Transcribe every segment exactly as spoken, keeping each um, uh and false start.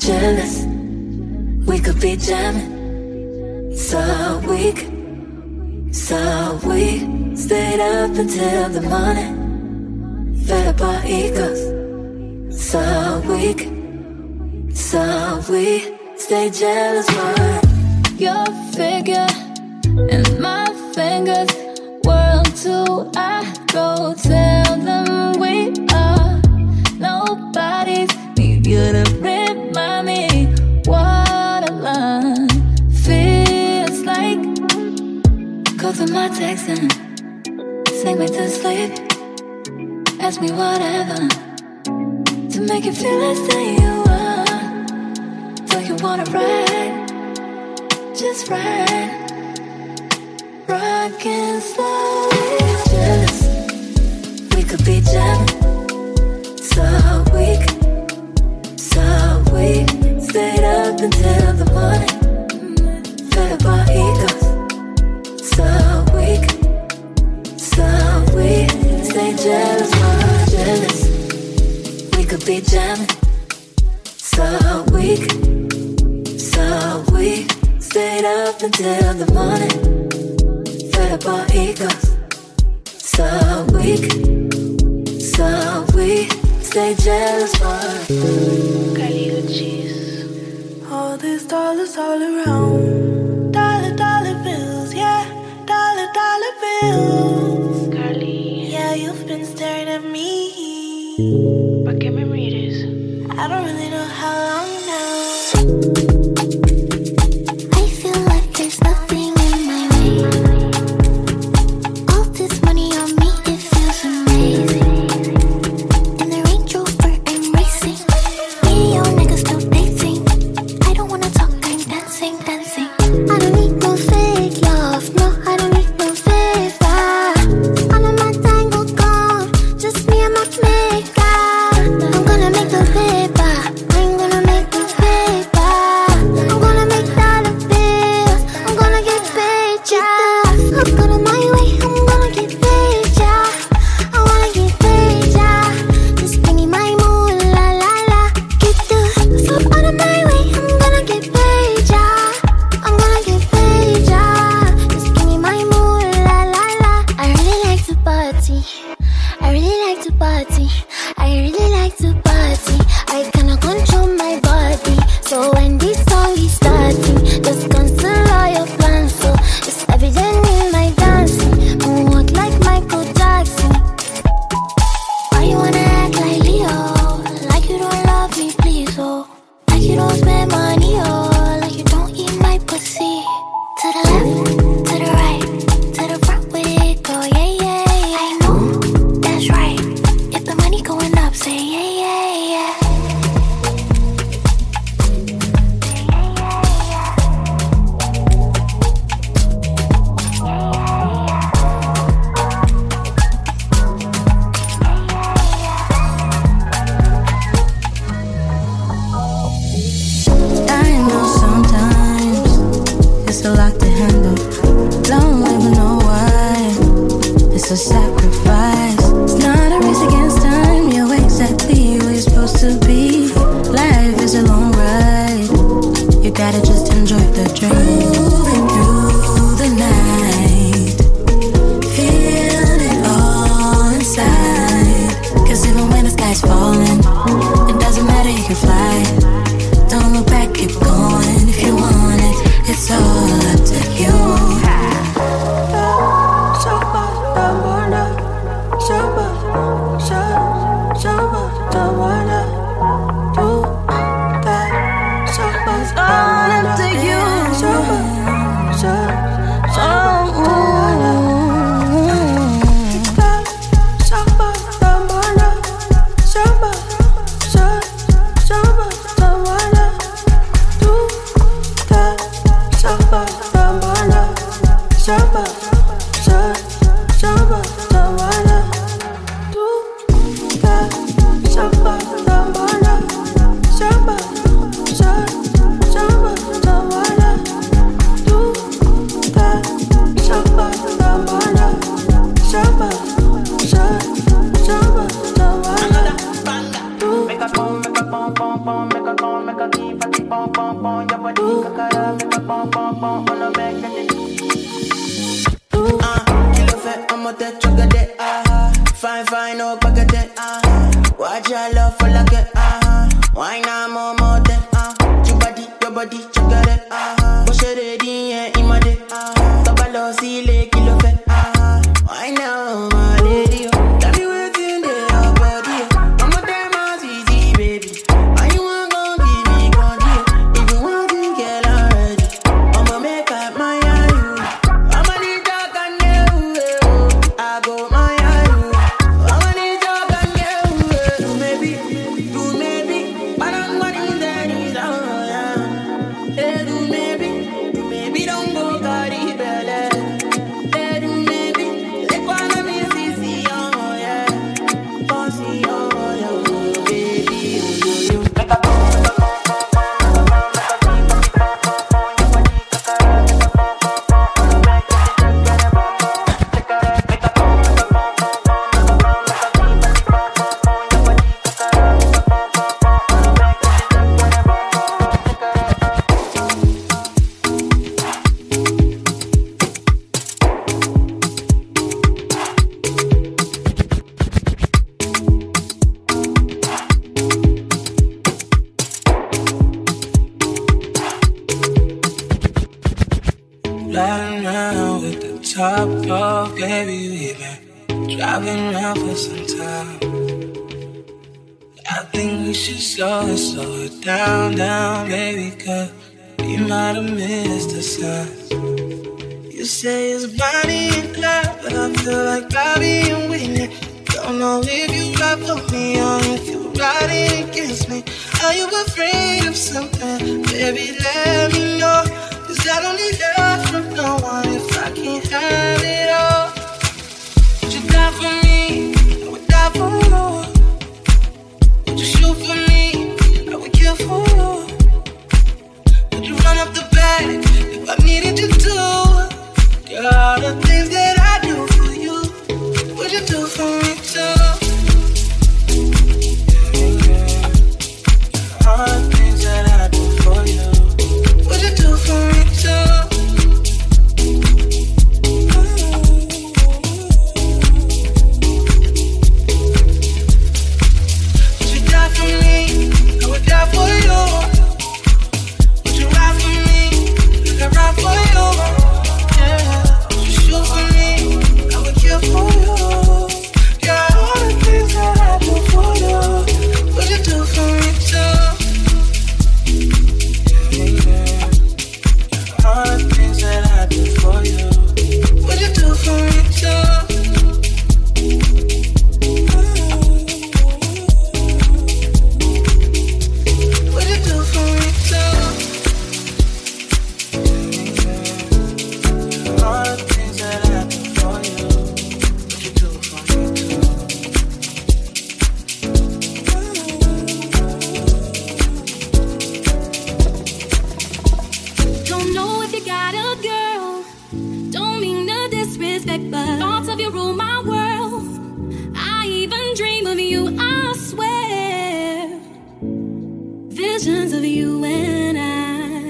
jealous. We could be jamming. So weak, so we stayed up until the morning. Fed up our egos. So weak, so we stay jealous for your figure and my fingers. World to I go tell them we are nobody's. Need you to remind me what a line feels like. Go through my text and sing me to sleep. Ask me whatever to make you feel like say you are. Do you wanna ride? Just ride. Rockin' slowly. Jealous. We could be jamming. So weak, so we stayed up until the morning. Fed up our egos. So weak, so we stay jealous for jealous. We could be jamming. So weak, so we stayed up until the morning. Fed up our egos. So weak, so we stay jealous for Calico cheese. All these dollars all around. Dollar, dollar bills, yeah. Dollar, dollar bills. Carly. Yeah, you've been staring at me. ¿Pa' qué me mires? I don't really know how long now. I feel like there's nothing in my way. All this money on me, it feels amazing. In the Range Rover, I'm racing. Me and your niggas still dating. I don't wanna talk, I'm dancing, dancing. I don't need no fake love, no, I don't need no favor. All of my tango gone, just me and my makeup. I'm gonna make the paper, I'm gonna make the paper. I'm gonna make dollar bills, I'm gonna get paid, yeah. I'm gonna my way, I'm gonna get paid, yeah. I wanna get paid, yeah. Just give me my mood, la la la. Get the fuck out of my way, I'm gonna get paid, yeah. I'm gonna get paid, yeah. Just give me my mood, la la la. I really like to party, I really like to party, I really like to party. I cannot control my body, so when this song is starting, just cancel all your plans. So it's evident in my dancing, moonwalk like Michael Jackson. Why you wanna act like Leo? Like you don't love me, please, oh. Like you don't spend money, oh. Like you don't eat my pussy. To the left, to the right, to the front with it go, yeah, yeah. I know, that's right. If the money going up, say yeah, yeah, yeah. I know sometimes it's a lot to handle. Don't even know why. It's a sacrifice. It's not a race against time. You're exactly where you're supposed to be. Life is a long ride. You gotta just enjoy the journey. Moving through the night, feel it all inside. Cause even when the sky's falling, it doesn't matter, you can fly. Don't look back, keep going. If you want it, it's all up to you. All up to you. Make a come, make a pom pom pom, make a come, make a keep love back then. Watch your love for like it. Why not more more than? Your body, your body, check it. Push it in, in my day. Tabalo, see, le, kilo, fe. Why now, my lady? Tell me what's in there, body. I'm a damn ass easy, baby. Why you want gon' give me control? If you want to get already, I'ma make up my eye. I'ma need talk and you. I go my eye. I'ma need talk and you. Do maybe, do maybe, but I'm gonna need that. Hey, do maybe, do maybe, don't go carry belly. Hey, do maybe, let go of me, see, see, oh yeah, oh see, oh yeah, baby, oh you. Riding around with the top off, baby, we've been driving around for some time. I think we should slow it, slow it down, down, baby, cause we might have missed the signs. You say it's Bonnie and Clyde, but I feel like Bobby and Whitney. Don't know if you ride for me or if you riding against me. Are you afraid of something? Baby, let me know. Cause I don't need love from no one if I can't have it all. Would you die for me? I would die for you. Would you shoot for me? I would kill for you. Would you run up the back if I needed you to? Girl, all the things that I do for you, would you do for me too? All the things that I do for you, would you do for me too? Would you die for me? I would die for you. Would you ride for me? Like I ride for you. Yeah. Would you shoot for me? I would kill for you. Yeah, all the things that I do for you, would you do for me too? All the things that I do for you, would you do for me too? Would you do for me too? All the things that I do for you, would you do for me too? Don't know if you got a girl. Don't mean to disrespect, but thoughts of you rule my world. I even dream of you, I swear. Visions of you and I.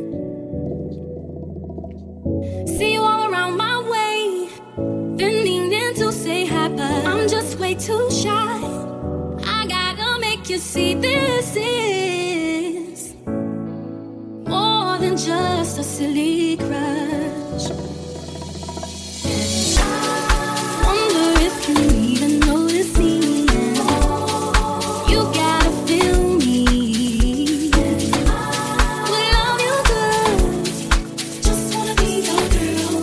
See you all around my way. Been needing to say hi, but I'm just way too shy. I gotta make you see this is more than just a silly crush. Wonder if you even notice me. You gotta feel me. We love you good. Just wanna be your girl.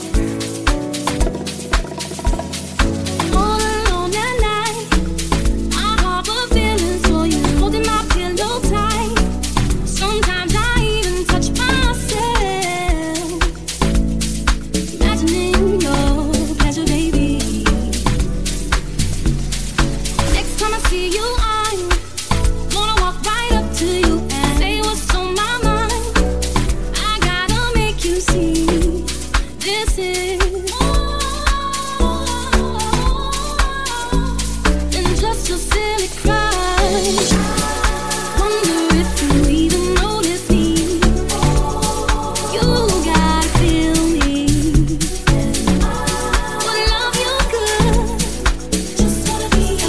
All alone at night, I harbor feelings for you. Holding my pillow tight. Sometimes I even touch myself, imagining your pleasure, baby. Next time I see you, I'm gonna walk right up to you and say what's on my mind. I gotta make you see this is more than just a silly crush. Wonder if you even notice me. You gotta feel me. Would love you good. Just wanna be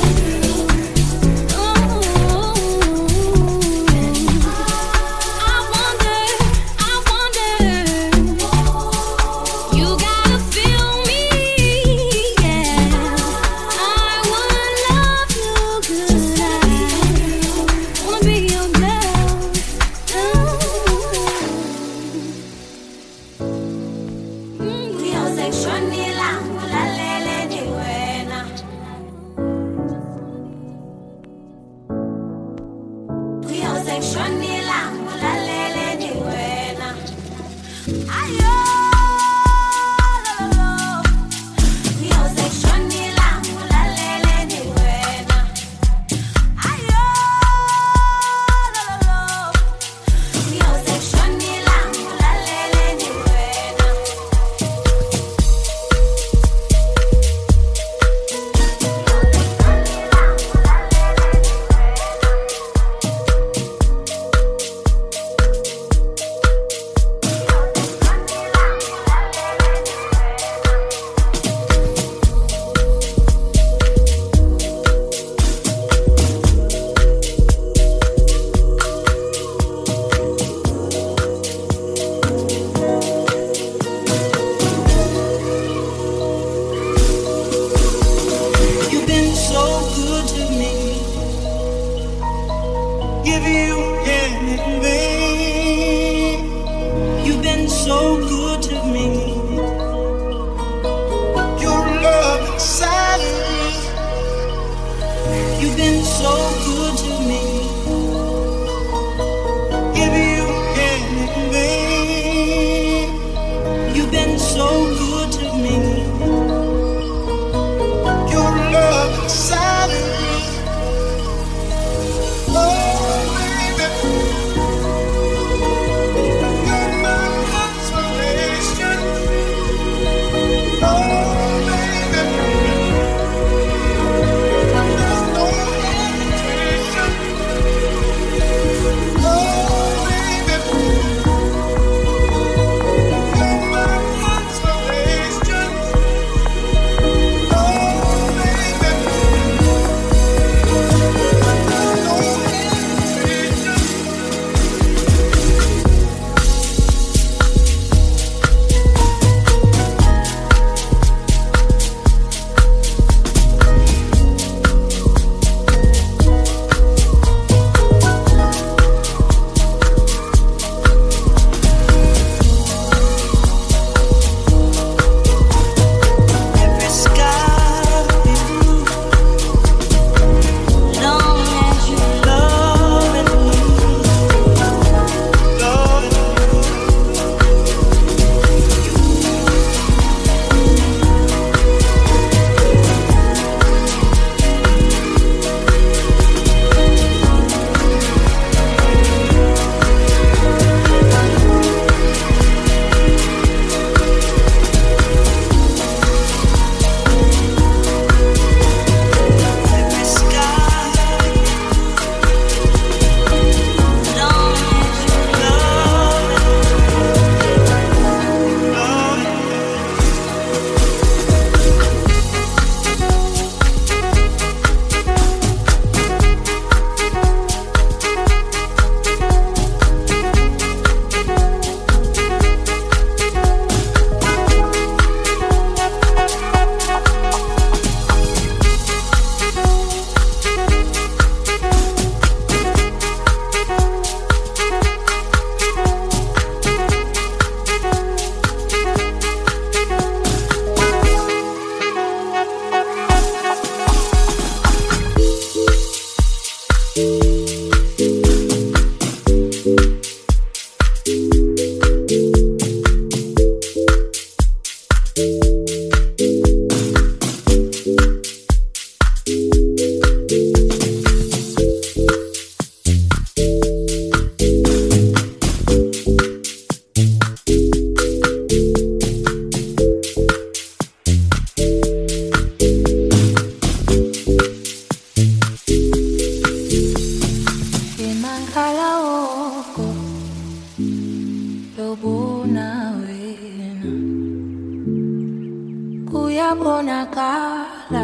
kuyabonakala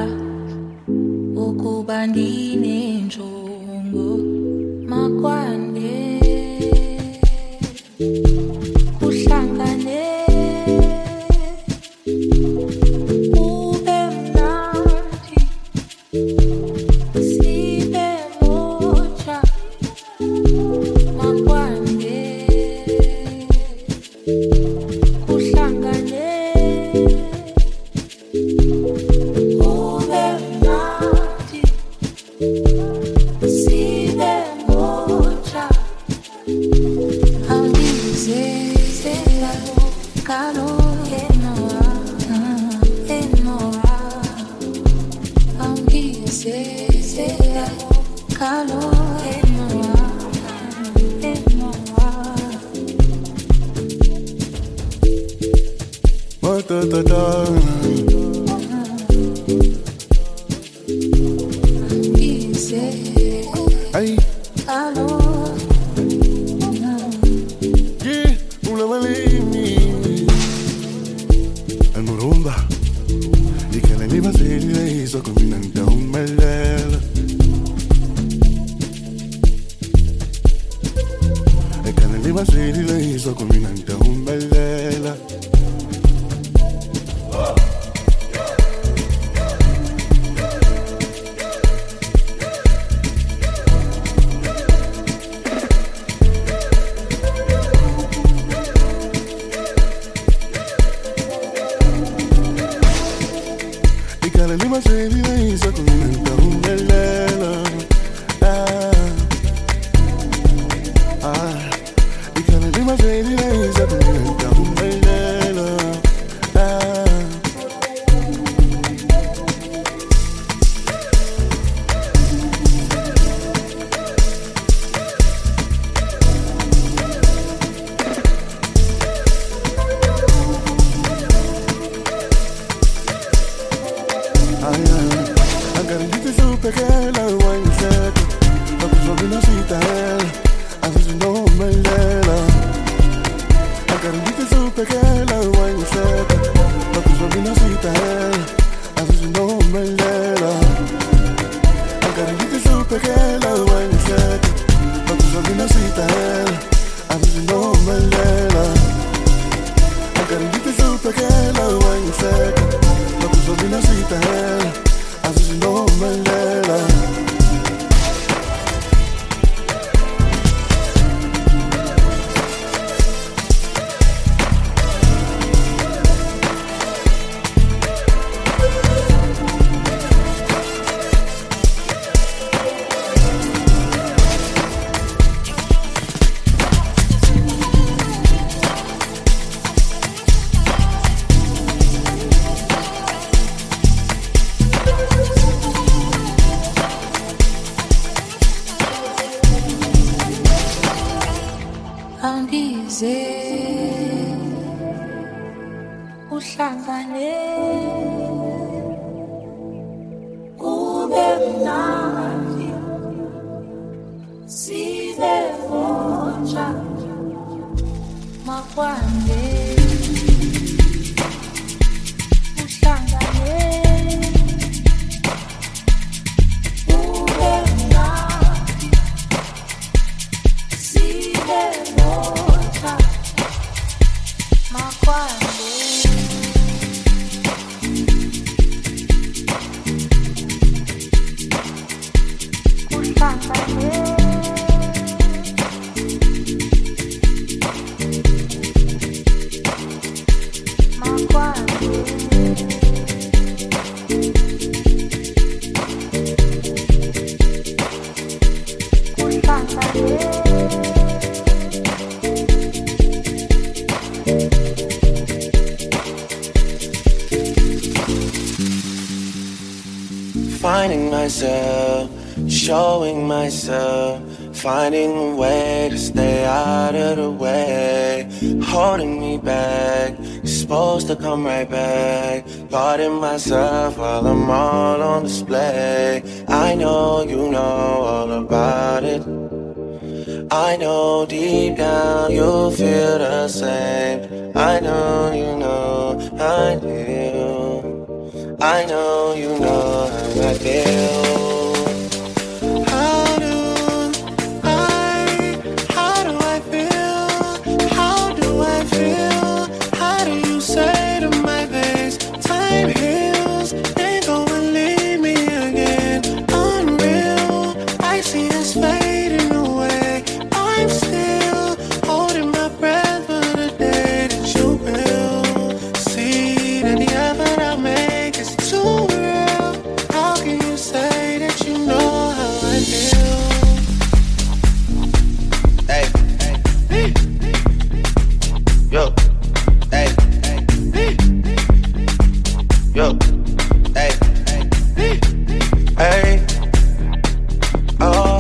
ukuba ndinenjongo makwande kuhlangane ube mnandi sibe moja makwande kuhlangane ube mnandi sibe moja calor en Ay. calor. Yeah, una malini. El morumba. Y que la lima se le hizo combinante a un melel. El que la lima se le hizo combinante a un melel. Lima se le hizo con un melelo. Ah, ah. Y que la lima se le hizo con un melelo. Ah. Que la wine seca, la puso bien asita él, asesinó melela. A Carolita supe que la wine seca, la puso bien asita él, asesinó melela. A Carolita supe que la wine seca, la puso bien asita él, asesinó melela. A Carolita supe que la wine seca, la puso bien asita él, asesinó melela. Angize uhlangane kube mnandi sibe voja makwande uhlangane kube mnandi sibe voja makwande. Finding myself, showing myself, finding a way to stay out of the way, holding me back, you're supposed to come right back, guarding myself while I'm all on display. I know you know all about it, I know deep down you feel the same, I know you know I do, I know you know how I feel. Yo, hey, hey, oh.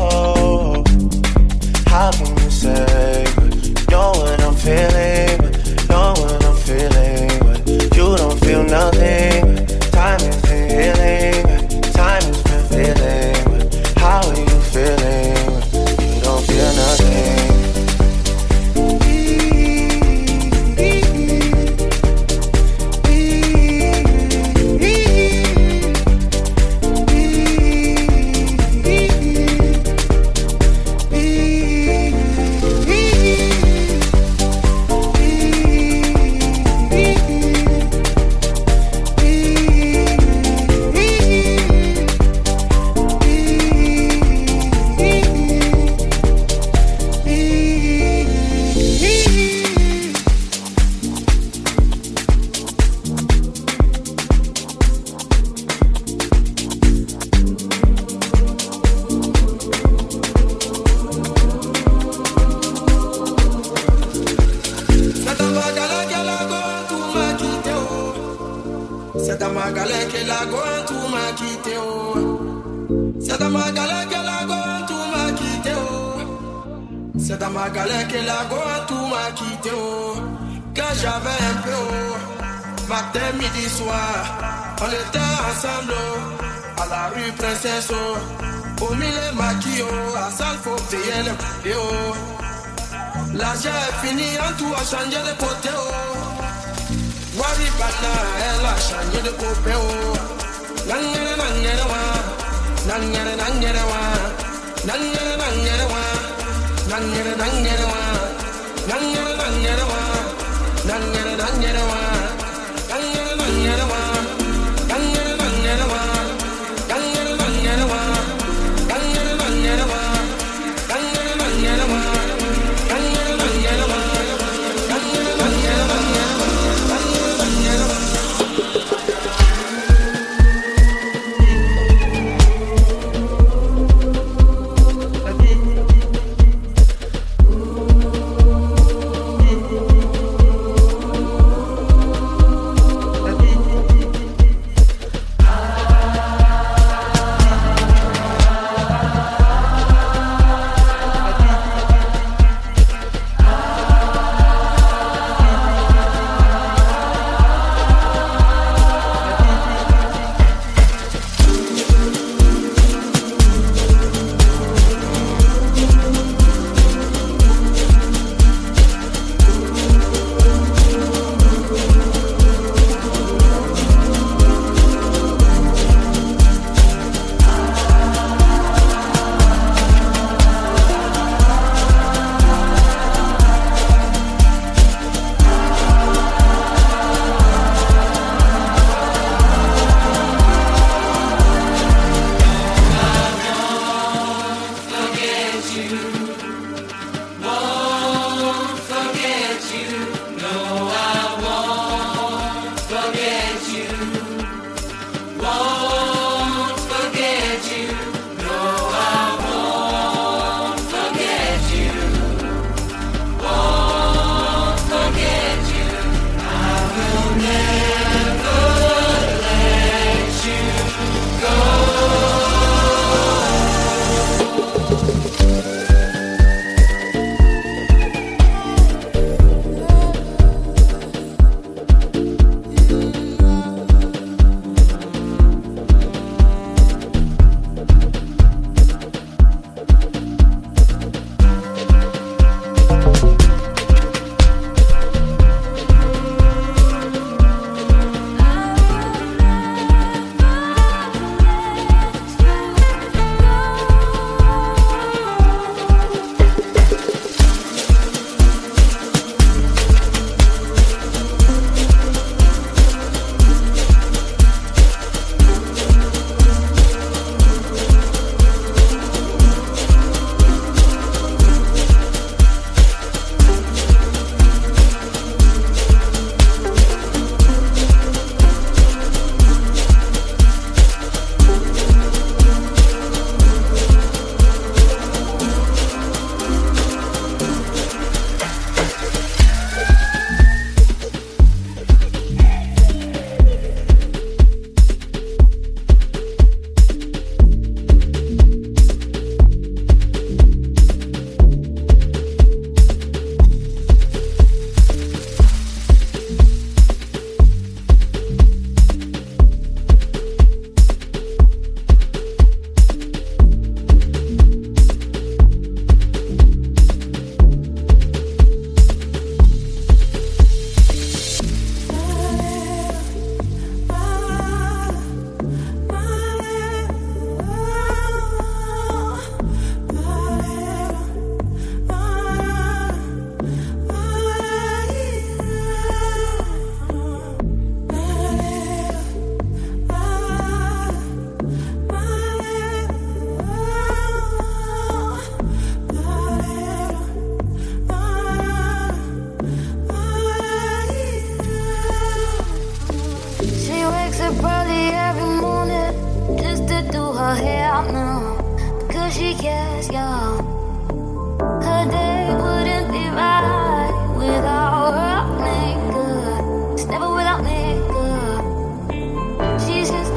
qu'elle a gone tout m'a quitté oh. C'est dans ma galère qu'elle a gone tout m'a quitté oh. C'est dans ma galère qu'elle a gone tout m'a quitté oh. Quand j'avais un peu oh. Matin, midi, soir, on était ensemble oh. À la rue Princesse oh. Au milieu maquis oh. À salle faut payer le prix oh. L'argent est fini, en tout a changé de côté oh. Waribana, elle a changé de côté oh. Nangere nangere wa, nangere nangere wa, nangere nangere wa, nangere nangere wa, nangere nangere wa, nangere nangere wa, nangere nangere wa, nangere nangere wa, nangere nangere wa, nangere nangere wa, nangere nangere wa. She's just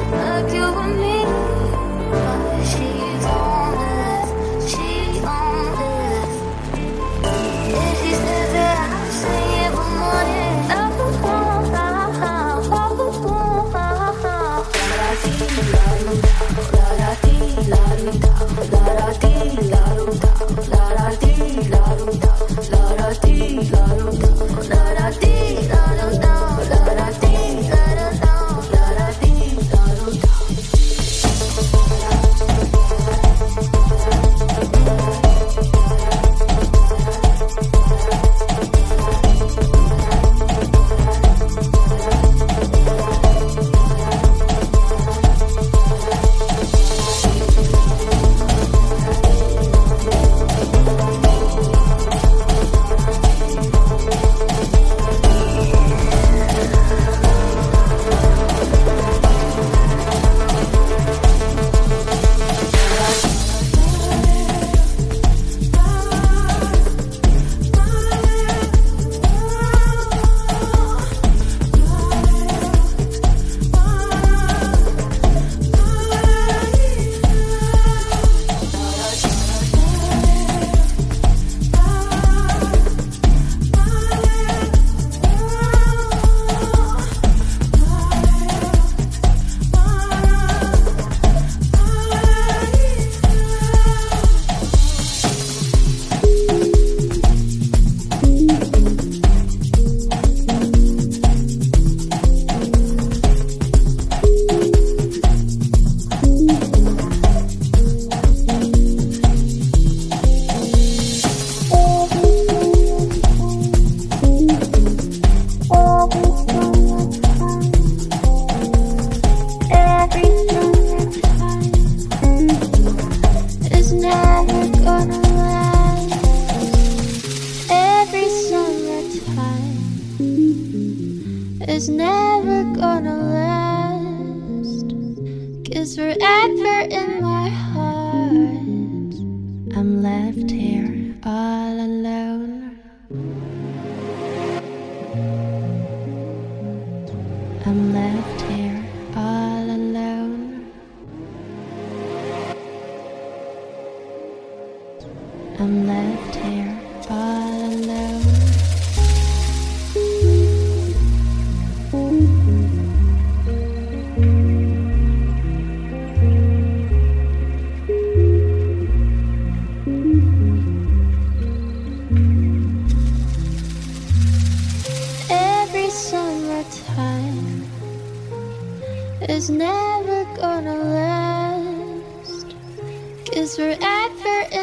is never gonna last. 'Cause forever in my heart, I'm left here all alone. I'm left here all alone. I'm left here all alone. Every summertime is never gonna last. 'Cause forever